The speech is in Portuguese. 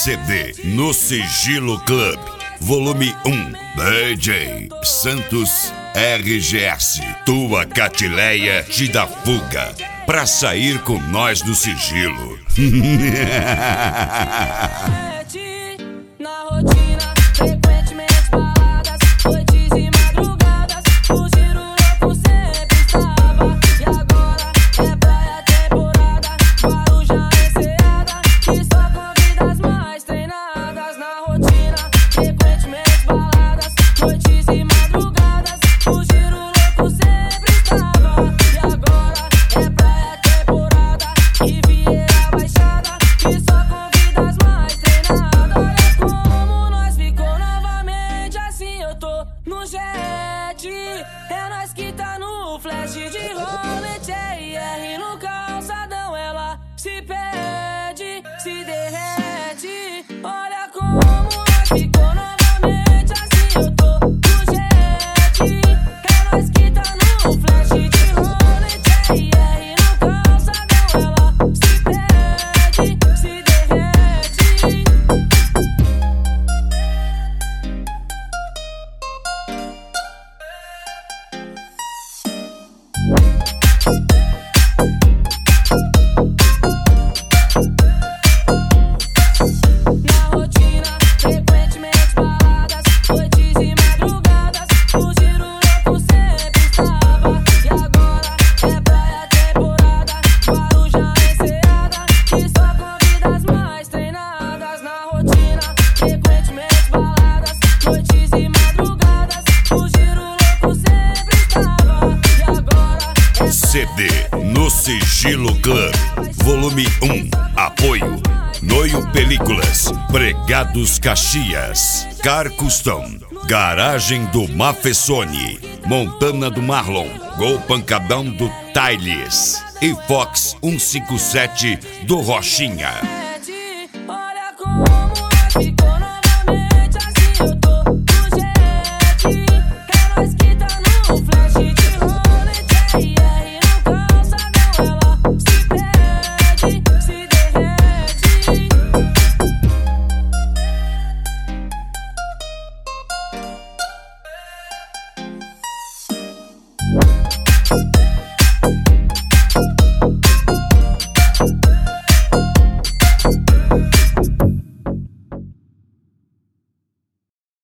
CD no Sigilo Club, volume 1, DJ Santos RGS, tua Catileia te dá fuga pra sair com nós no sigilo. Na rotina, frequentemente baladas, noites e madrugadas, o giro louco sempre estava. E agora é praia, temporada, Guarujá enseada, e só convida as mais treinadas. Na rotina, frequentemente baladas, noites e madrugadas, o giro louco sempre estava. E agora é praia, temporada, Riviera Baixada, e só convida as mais treinadas. Olha como nós ficou novamente, assim eu tô no jet. É nós que tá no flash de rolete, R no calçadão, ela se perde, se derrete. Olha como nós ficou novamente, assim eu tô no jet. É nós que tá no flash de rolete, R no calçadão, ela se perde, se derrete. Na rotina, frequentemente baladas, noites e madrugadas, o giro louco sempre estava. E agora é praia, temporada, Guarujá enseada, e só convida as mais treinadas. Na rotina, frequentemente baladas, noites e madrugadas, o giro louco sempre estava. E agora é CD no Sigilo Club, volume 1, apoio Noio Películas, Pregados Caxias, Car Custom, Garagem do Mafessone, Montana do Marlon, Gol Pancadão do Tailes e Fox 157 do Rochinha.